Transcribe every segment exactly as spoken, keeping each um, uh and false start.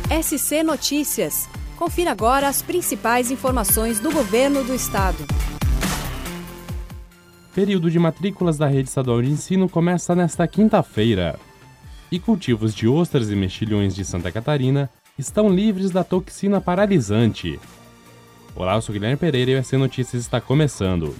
S C Notícias. Confira agora as principais informações do Governo do Estado. Período de matrículas da Rede Estadual de Ensino começa nesta quinta-feira. E cultivos de ostras e mexilhões de Santa Catarina estão livres da toxina paralisante. Olá, eu sou Guilherme Pereira e o S C Notícias está começando.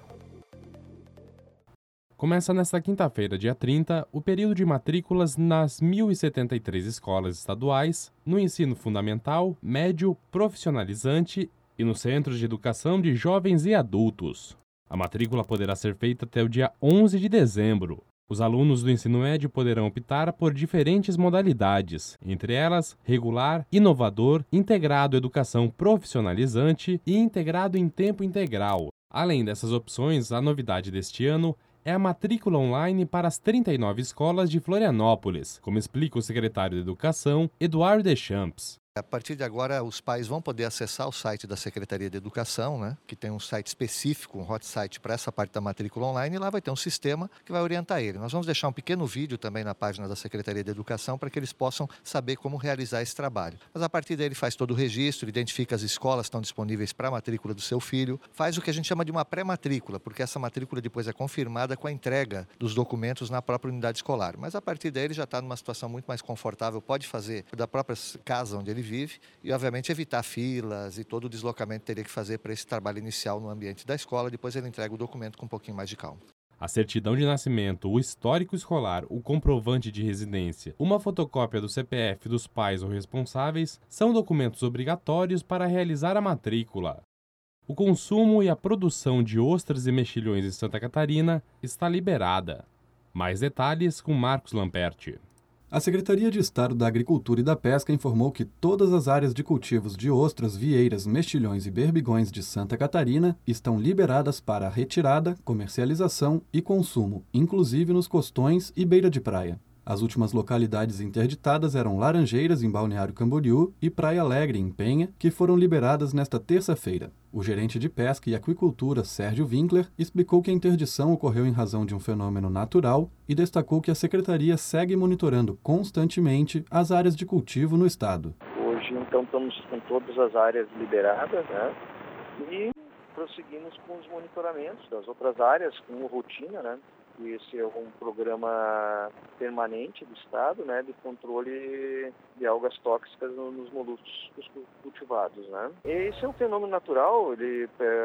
Começa nesta quinta-feira, dia trinta, o período de matrículas nas mil e setenta e três escolas estaduais, no ensino fundamental, médio, profissionalizante e nos centros de educação de jovens e adultos. A matrícula poderá ser feita até o dia onze de dezembro. Os alunos do ensino médio poderão optar por diferentes modalidades, entre elas regular, inovador, integrado educação profissionalizante e integrado em tempo integral. Além dessas opções, a novidade deste ano é a matrícula online para as trinta e nove escolas de Florianópolis, como explica o secretário de Educação, Eduardo Deschamps. A partir de agora, os pais vão poder acessar o site da Secretaria de Educação, né, que tem um site específico, um hot site para essa parte da matrícula online, e lá vai ter um sistema que vai orientar ele. Nós vamos deixar um pequeno vídeo também na página da Secretaria de Educação para que eles possam saber como realizar esse trabalho. Mas a partir daí ele faz todo o registro, identifica as escolas que estão disponíveis para a matrícula do seu filho, faz o que a gente chama de uma pré-matrícula, porque essa matrícula depois é confirmada com a entrega dos documentos na própria unidade escolar. Mas a partir daí ele já está numa situação muito mais confortável, pode fazer da própria casa onde ele vive e, obviamente, evitar filas e todo o deslocamento que teria que fazer para esse trabalho inicial no ambiente da escola. Depois ele entrega o documento com um pouquinho mais de calma. A certidão de nascimento, o histórico escolar, o comprovante de residência, uma fotocópia do C P F dos pais ou responsáveis são documentos obrigatórios para realizar a matrícula. O consumo e a produção de ostras e mexilhões em Santa Catarina está liberada. Mais detalhes com Marcos Lamperti. A Secretaria de Estado da Agricultura e da Pesca informou que todas as áreas de cultivos de ostras, vieiras, mexilhões e berbigões de Santa Catarina estão liberadas para retirada, comercialização e consumo, inclusive nos costões e beira de praia. As últimas localidades interditadas eram Laranjeiras, em Balneário Camboriú, e Praia Alegre, em Penha, que foram liberadas nesta terça-feira. O gerente de Pesca e Aquicultura, Sérgio Winkler, explicou que a interdição ocorreu em razão de um fenômeno natural e destacou que a Secretaria segue monitorando constantemente as áreas de cultivo no estado. Hoje, então, estamos com todas as áreas liberadas, né? E prosseguimos com os monitoramentos das outras áreas, com rotina, né? Esse é um programa permanente do Estado, né, de controle de algas tóxicas nos moluscos cultivados, né. Esse é um fenômeno natural, ele,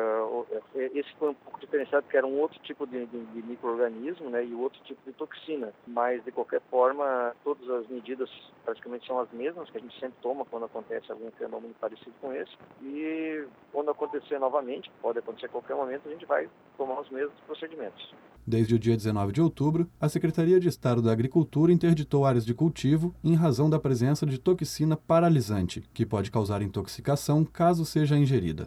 é, esse foi um pouco diferenciado porque era um outro tipo de, de, de micro-organismo, né, e outro tipo de toxina, mas de qualquer forma todas as medidas praticamente são as mesmas que a gente sempre toma quando acontece algum fenômeno parecido com esse, e quando acontecer novamente, pode acontecer a qualquer momento, a gente vai tomar os mesmos procedimentos. Desde o dia dezenove de outubro, a Secretaria de Estado da Agricultura interditou áreas de cultivo em razão da presença de toxina paralisante, que pode causar intoxicação caso seja ingerida.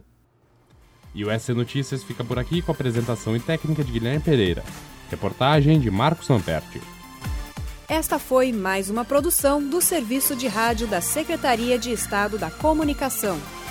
E o S C Notícias fica por aqui com a apresentação e técnica de Guilherme Pereira. Reportagem de Marcos Lamperti. Esta foi mais uma produção do Serviço de Rádio da Secretaria de Estado da Comunicação.